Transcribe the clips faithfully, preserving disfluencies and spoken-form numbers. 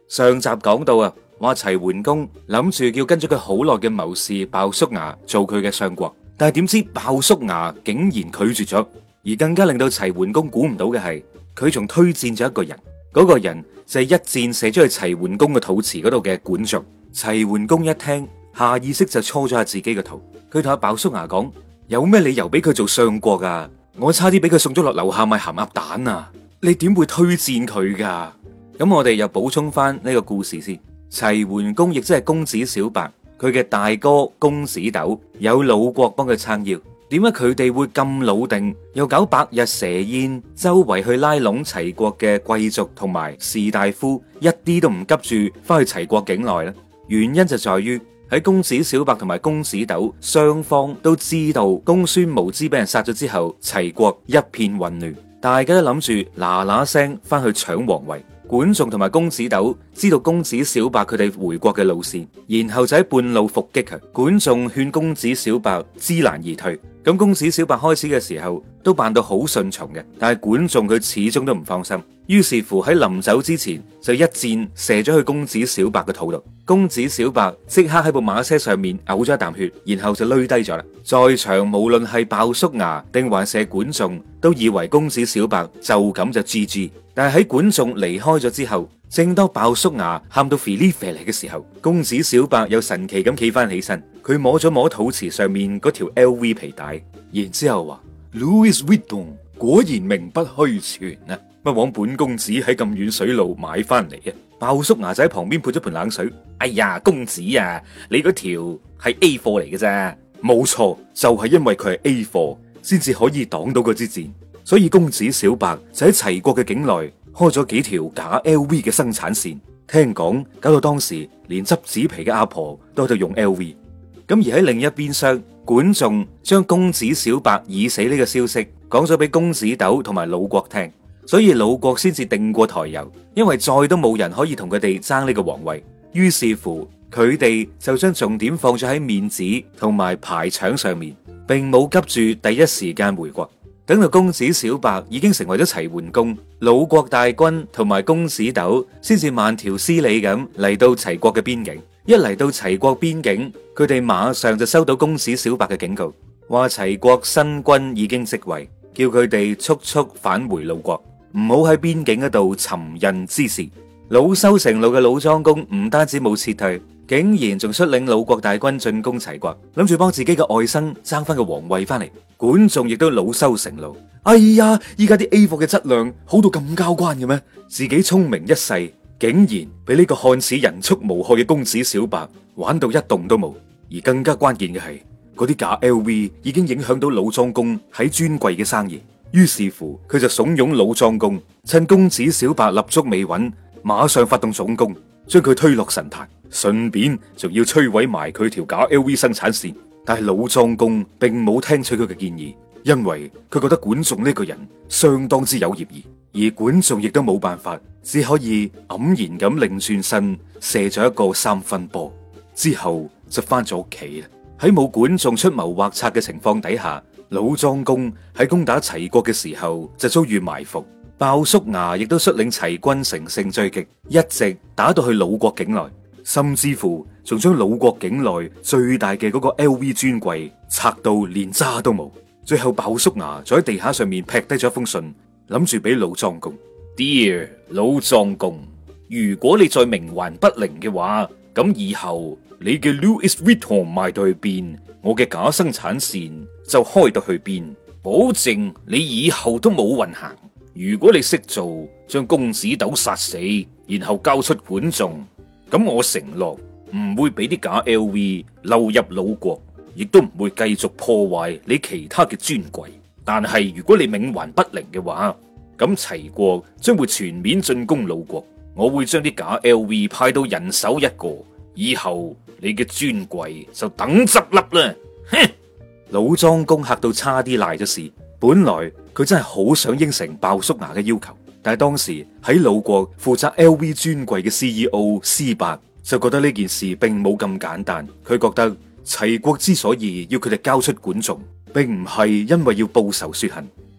上集講到啊，話齊桓公諗住叫跟咗佢好耐嘅謀士鮑叔牙做佢嘅相國，但係點知鮑叔牙竟然拒絕咗，而更加令到齊桓公估唔到嘅係，佢仲推薦咗一個人，嗰、那個人就係一箭射咗去齊桓公嘅肚臍嗰度嘅管仲。齊桓公一聽，下意識就搓咗下自己嘅肚，佢同阿鮑叔牙講：有咩理由俾佢做相國啊？我差啲俾佢送咗落樓下賣鹹鴨蛋啊！你點會推薦佢噶？咁我哋又補充翻呢個故事先。齊桓公亦即係公子小白，佢嘅大哥公子糾有魯國幫佢撐腰。點解佢哋會咁老定，又搞百日蛇宴，周圍去拉攏齊國嘅貴族同埋士大夫，一啲都唔急住翻去齊國境內呢？原因就在於喺公子小白同埋公子糾雙方都知道公孫無知俾人殺咗之後，齊國一片混亂，大家都諗住嗱嗱聲翻去搶皇位。管仲同埋公子糾知道公子小白佢哋回國嘅路線，然後就喺半路伏擊佢。管仲勸公子小白知難而退，咁公子小白開始嘅時候都扮到好順從嘅，但係管仲佢始終都唔放心，於是乎喺臨走之前就一箭射咗去公子小白嘅肚度。公子小白即刻喺部馬車上面嘔咗一啖血，然後就累低咗啦。在場無論係鮑叔牙定還是管仲，都以為公子小白就咁就 G G。但係喺管仲離開咗之後，正當鮑叔牙喊到肥哩肥嚟嘅時候，公子小白又神奇咁企翻起身，佢摸咗摸肚臍上面嗰條 L V 皮帶，然之後話 Louis Vuitton 果然名不虛傳啊！乜枉本公子喺咁遠水路買翻嚟啊！鮑叔牙就喺旁邊潑咗盆冷水，哎呀，公子啊，你嗰條係 A 貨嚟嘅啫，冇錯，就係因為佢係 A 貨，先至可以擋到嗰支箭。所以公子小白就喺齊國嘅境內開咗幾條假 L V 嘅生產線，聽講搞到當時連執紙皮嘅阿婆都喺度用 L V。咁而喺另一邊廂，管仲將公子小白已死呢個消息講咗俾公子糾同埋魯國聽，所以魯國先至定過抬油，因為再都冇人可以同佢哋爭呢個皇位。於是乎，佢哋就將重點放咗喺面子同埋排場上面，並冇急住第一時間回國。等到公子小白已經成為咗齊桓公，魯國大軍同埋公子糾先至慢條斯理咁嚟到齊國嘅邊境。一嚟到齊國邊境，佢哋馬上就收到公子小白嘅警告，話齊國新軍已經即位，叫佢哋速速返回魯國，唔好喺邊境嗰度尋釁滋事。魯修成魯嘅魯莊公唔單止冇撤退，竟然仲率領魯國大軍進攻齊國，諗住幫自己嘅外甥爭翻個皇位翻嚟。管仲亦都惱羞成怒，哎呀，依家啲 A 貨嘅質量好到咁交關嘅咩？自己聰明一世，竟然俾呢個看似人畜無害嘅公子小白玩到一動都冇。而更加關鍵嘅係，嗰啲假 L V 已經影響到魯莊公喺專櫃嘅生意。於是乎，佢就慫恿魯莊公趁公子小白立足未穩，馬上發動總攻，將佢推落神壇，順便仲要摧毀埋佢條假 L V 生產線。但係魯莊公並冇聽取佢嘅建議，因為佢覺得管仲呢個人相當之有嫌疑，而管仲亦都冇辦法，只可以黯然咁擰轉身射咗一個三分波，之後就翻咗屋企啦。喺冇管仲出謀劃策嘅情況底下，魯莊公喺攻打齊國嘅時候就遭遇埋伏，鮑叔牙亦都率領齊軍乘勝追擊，一直打到去魯國境內。甚至乎仲將魯國境內最大嘅嗰個 L V 專櫃拆到連渣都冇。最後鮑叔牙就喺地下上面劈低咗一封信，諗住俾魯莊公。Dear 魯莊公，如果你再冥頑不靈嘅話，咁以後你嘅 Louis Vuitton 賣到去邊，我嘅假生產線就開到去邊，保證你以後都冇運行。如果你識做，將公子糾殺死，然後交出管仲，咁我承諾唔會俾啲假 L V 流入魯國，亦都唔會繼續破壞你其他嘅專櫃。但係如果你冥頑不靈嘅話，咁齊國將會全面進攻魯國，我會將啲假 L V 派到人手一個，以後你嘅專櫃就等執笠啦！哼！魯莊公嚇到差啲賴咗事，本來佢真係好想應承鮑叔牙嘅要求。但係當時喺魯國負責 L V 專櫃嘅 C E O 施伯就覺得呢件事並冇咁簡單，佢覺得齊國之所以要佢哋交出管仲，並唔係因為要報仇雪恨，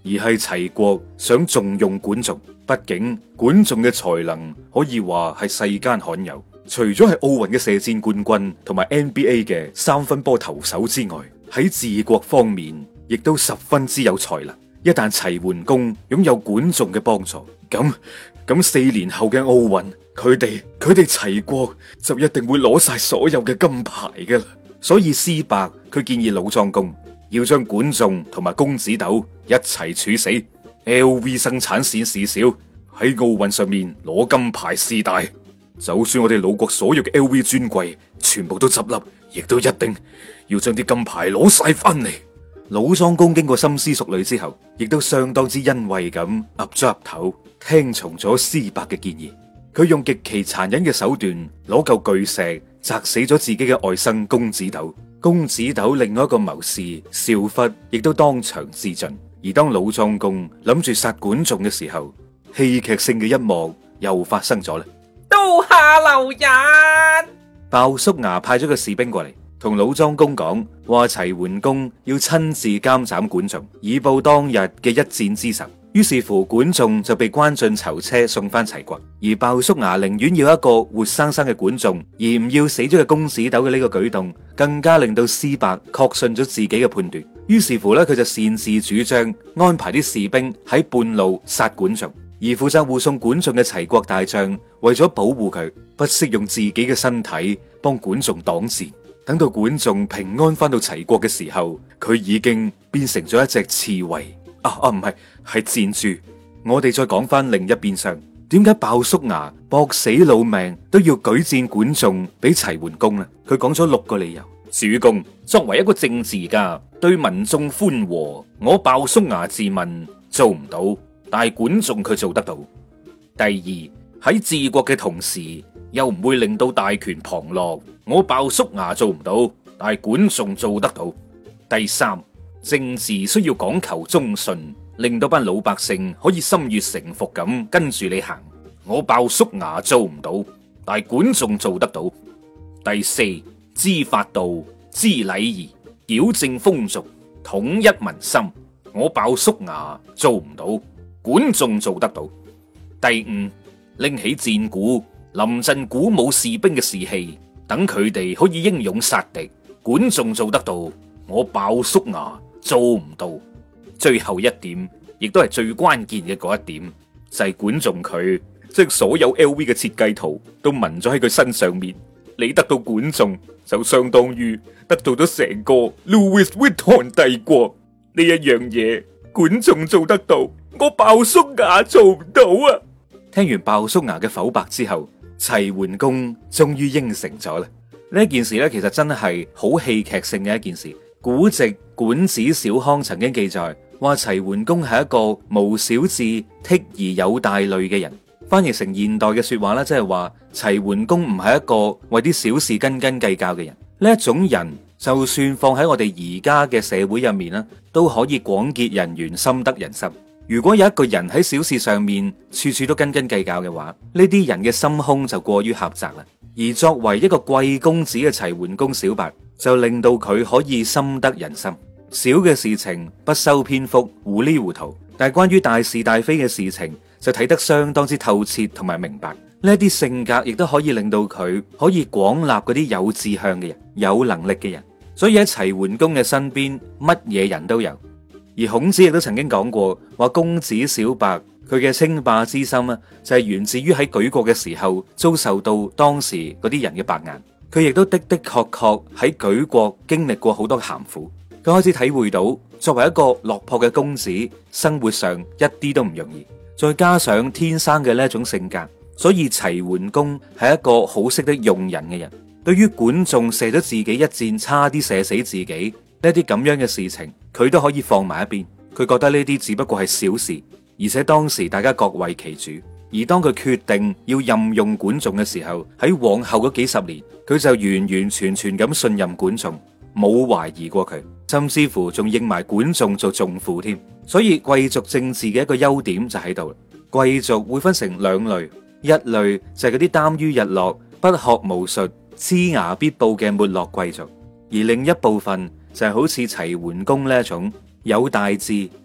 而係齊國想重用管仲。畢竟管仲嘅才能可以話係世間罕有，除咗係奧運嘅射箭冠軍同埋 N B A 嘅三分波投手之外，喺治國方面亦都十分之有才能。一旦齊桓公擁有管仲嘅幫助，咁咁四年後嘅奧運，佢哋佢哋齊國就一定會攞晒所有嘅金牌噶啦。所以司伯佢建議老莊公要將管仲同埋公子糾一齊處死。L V 生產線事小，喺奧運上面攞金牌事大。就算我哋魯國所有嘅 L V 專櫃全部都執笠，亦都一定要將啲金牌攞晒翻嚟。老莊公經過深思熟慮之後，亦都相當之欣慰咁岌咗岌頭，聽從咗司伯嘅建議。佢用極其殘忍嘅手段，攞嚿巨石砸死咗自己嘅外甥公子糾。公子糾另外一個謀士少忽亦都當場自盡。而當老莊公諗住殺管仲嘅時候，戲劇性嘅一幕又發生咗啦。 刀下留人， 鮑叔牙派咗個士兵過嚟，同老莊公講話齊桓公要親自監斬管仲，以報當日嘅一戰之仇。於是乎，管仲就被關進囚車送翻齊國。而鮑叔牙寧願要一個活生生嘅管仲，而唔要死咗嘅公子糾嘅呢個舉動，更加令到司伯確信咗自己嘅判斷。於是乎咧，佢就擅自主張安排啲士兵喺半路殺管仲，而負責護送管仲嘅齊國大將為咗保護佢，不惜用自己嘅身體幫管仲擋箭。等到管仲平安翻到齊國嘅時候，佢已經變成咗一隻刺蝟。啊啊，唔係，係箭豬。我哋再講翻另一邊廂，點解鮑叔牙搏死老命都要舉薦管仲俾齊桓公呢？佢講咗六個理由。主公，作為一個政治家，對民眾寬和，我鮑叔牙自問做唔到，但係管仲佢做得到。第二，喺治國嘅同時，又唔會令到大權旁落，我鮑叔牙做唔到，但係管仲做得到。第三，政治需要講求忠信，令到班老百姓可以心悅誠服咁跟住你行，我鮑叔牙做唔到，但係管仲做得到。第四，知法度、知禮儀、矯正風俗、統一民心，我鮑叔牙做唔到，管仲做得到。第五，拎起戰鼓，臨陣鼓舞士兵嘅士氣，等佢哋可以英勇殺敵，管仲做得到，我鮑叔牙做唔到。最後一點，亦都係最關鍵嘅嗰一點，就係管仲佢將所有 L V 嘅設計圖都紋咗喺佢身上面。你得到管仲，就相當於得到咗成個 Louis Vuitton 帝國。呢一樣嘢，管仲做得到，我鮑叔牙做唔到啊！聽完鮑叔牙嘅剖白之後，齊桓公終於應承咗啦。呢件事咧，其實真係好戲劇性嘅一件事。古籍《管子·小康》曾經記載話，齊桓公係一個無小智、剔而有大類嘅人。翻譯成現代嘅說話咧，即係話齊桓公唔係一個為啲小事斤斤計較嘅人。呢一種人，就算放喺我哋而家嘅社會入面啦，都可以廣結人緣，深得人心。如果有一個人喺小事上面處處都斤斤計較嘅話，呢啲人嘅心胸就過於狹窄啦。而作為一個貴公子嘅齊桓公小白，就令到佢可以深得人心。小嘅事情不修邊幅，糊裡糊塗，但係關於大是大非嘅事情就睇得相當之透徹同埋明白。呢啲性格亦都可以令到佢可以廣納嗰啲有志向嘅人、有能力嘅人。所以喺齊桓公嘅身邊，乜嘢人都有。而孔子亦都曾經講過，話公子小白佢嘅稱霸之心啊，就係源自於喺舉國嘅時候遭受到當時嗰啲人嘅白眼。佢亦都的的確確喺舉國經歷過好多鹹苦。佢開始體會到作為一個落魄嘅公子，生活上一啲都唔容易。再加上天生嘅呢一種性格，所以齊桓公係一個好識得用人嘅人。對於管仲射咗自己一箭，差啲射死自己呢啲咁樣嘅事情，佢都可以放埋一邊。佢覺得呢啲只不過係小事，而且當時大家各為其主。而當佢決定要任用管仲嘅時候，喺往後嗰幾十年，佢就完完全全咁信任管仲，冇懷疑過佢，甚至乎仲認埋管仲做仲父添。所以貴族政治嘅一個優點就喺度啦。貴族會分成兩類，一類就係嗰啲耽於日落、不學無術、獠牙必報嘅沒落貴族，而另一部分就係好似齊桓公呢一種有大志、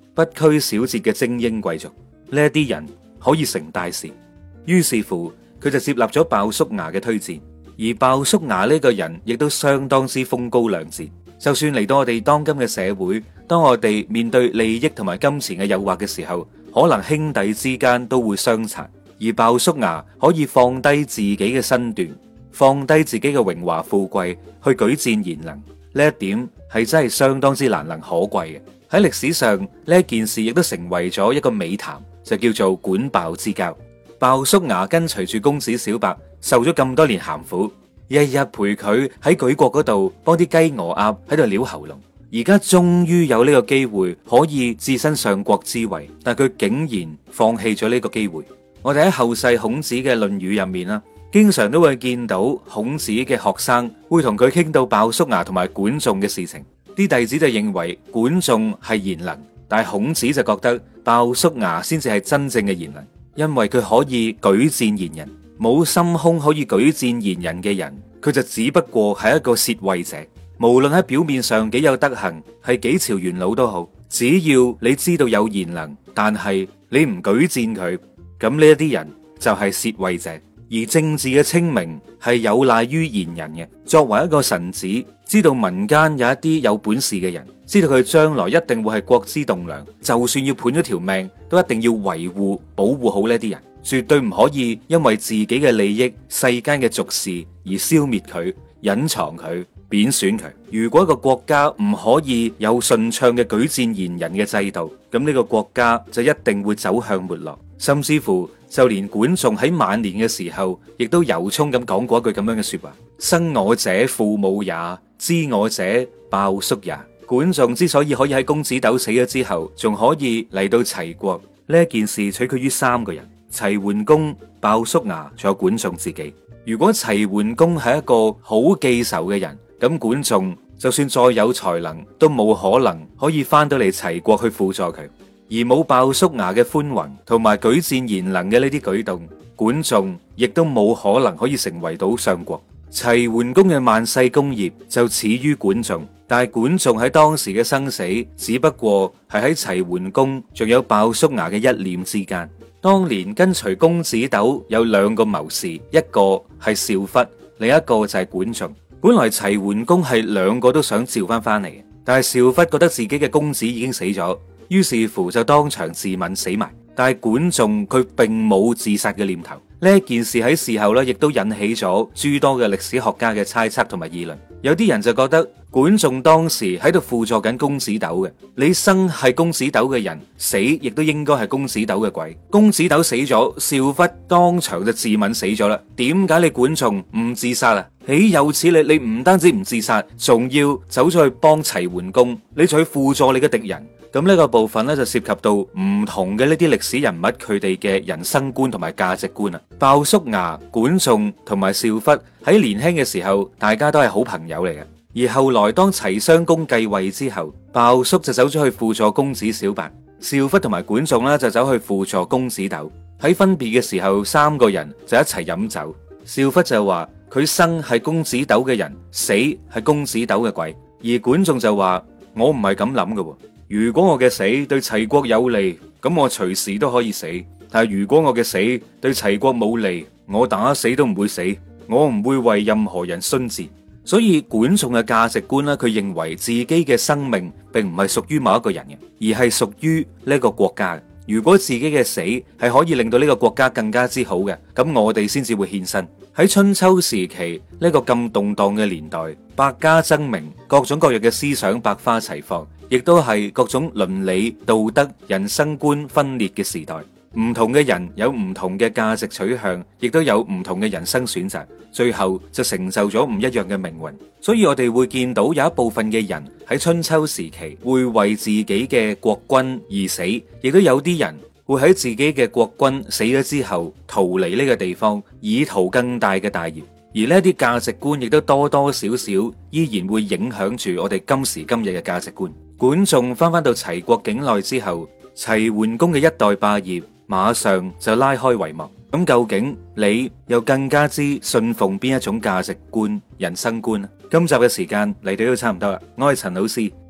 不拘小節嘅精英貴族。呢一啲人可以成大事。於是乎，佢就接納咗鮑叔牙嘅推薦。而鮑叔牙呢個人亦都相當之風高亮節。就算嚟到我哋當今嘅社會，當我哋面對利益同埋金錢嘅誘惑嘅時候，可能兄弟之間都會相殘。而鮑叔牙可以放低自己嘅身段，放低自己嘅榮華富貴，去舉薦賢能。呢一點係真係相當之難能可貴嘅。喺歷史上，呢一件事亦都成為咗一個美談，就叫做管鮑之交。鮑叔牙跟隨住公子小白，受咗咁多年鹹苦，日日陪佢喺舉國嗰度幫啲雞鵝鴨喺度撩喉嚨。而家終於有呢個機會可以置身上國之位，但佢竟然放棄咗呢個機會。我哋喺後世孔子嘅《論語》入面啦，經常都會見到孔子嘅學生會同佢傾到鮑叔牙同埋管仲嘅事情。啲弟子就認為管仲係賢能，但係孔子就覺得鮑叔牙先至係真正嘅賢能，因為佢可以舉薦賢人。冇心胸可以舉薦賢人嘅人，佢就只不過係一個竊位者。無論喺表面上幾有德行，係幾朝元老都好，只要你知道有賢能，但係你唔舉薦佢，咁呢一啲人就係竊位者。而政治嘅清明係有賴於賢人嘅。作為一個臣子，知道民間有一啲有本事嘅人，知道佢將來一定會係國之棟樑，就算要判咗條命，都一定要維護保護好呢啲人，絕對唔可以因為自己嘅利益、世間嘅俗事而消滅佢、隱藏佢、貶損佢。如果一個國家唔可以有順暢嘅舉薦賢人嘅制度，咁呢個國家就一定會走向沒落。甚至乎就連管仲喺晚年嘅時候，亦都由衷咁講過一句咁樣嘅說話：生我者父母也，知我者鮑叔也。管仲之所以可以喺公子糾死咗之後，仲可以嚟到齊國，呢一件事取決於三個人：齊桓公、鮑叔牙，仲有管仲自己。如果齊桓公係一個好記仇嘅人，咁管仲就算再有才能，都冇可能可以翻到嚟齊國去輔助佢。而冇鮑叔牙嘅寬宏同埋舉薦賢能嘅呢啲舉動，管仲亦都冇可能可以成為到相國。齊桓公嘅萬世功業就始於管仲，但係管仲喺當時嘅生死，只不過係喺齊桓公仲有鮑叔牙嘅一念之間。當年跟隨公子糾有兩個謀士，一個係邵忽，另一個就係管仲。本來齊桓公係兩個都想召翻翻嚟嘅，但係邵忽覺得自己嘅公子已經死咗，於是乎就當場自刎死埋。但係管仲佢並冇自殺嘅念頭。呢一件事喺事後咧，亦都引起咗諸多嘅歷史學家嘅猜測同埋議論。有啲人就覺得管仲當時喺度輔助緊公子糾嘅，你生係公子糾嘅人，死亦都應該係公子糾嘅鬼。公子糾死咗，邵忽當場就自刎死咗啦。點解你管仲唔自殺啊？豈有此理！你唔單止唔自殺，仲要走咗去幫齊桓公，你仲去輔助你嘅敵人。咁呢個部分咧就涉及到唔同嘅呢啲歷史人物佢哋嘅人生觀同埋價值觀啊。鮑叔牙、管仲同埋邵忽喺年輕嘅時候，大家都係好朋友嚟嘅。而後來當齊襄公繼位之後，鮑叔就走咗去輔助公子小白，邵忽同埋管仲咧就走去輔助公子糾。喺分別嘅時候，三個人就一齊飲酒。邵忽就話佢生係公子糾嘅人，死係公子糾嘅鬼。而管仲就話我唔係咁諗嘅。如果我嘅死對齊國有利，咁我隨時都可以死。但係如果我嘅死對齊國冇利，我打死都唔會死。我唔會為任何人殉節。所以管仲嘅價值觀咧，佢認為自己嘅生命並唔係屬於某一個人嘅，而係屬於呢個國家。如果自己嘅死係可以令到呢個國家更加之好嘅，咁我哋先至會獻身。喺春秋時期呢個咁動盪嘅年代，百家爭鳴，各種各樣嘅思想百花齊放，亦都係各種倫理道德人生觀分裂嘅時代。唔同嘅人有唔同嘅價值取向，亦都有唔同嘅人生選擇，最後就成就咗唔一樣嘅命運。所以我哋會見到有一部分嘅人喺春秋時期會為自己嘅國君而死，亦都有啲人會喺自己嘅國君死咗之後逃離呢個地方，以圖更大嘅大業。而呢啲價值觀亦都多多少少依然會影響住我哋今時今日嘅價值觀。管仲翻返到齊國境內之後，齊桓公嘅一代霸業馬上就拉開帷幕。咁究竟你又更加之信奉邊一種價值觀、人生觀呢？今集嘅時間嚟到都差唔多啦，我係陳老師。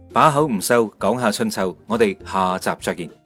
把口唔收，講下春秋，我哋下集再見。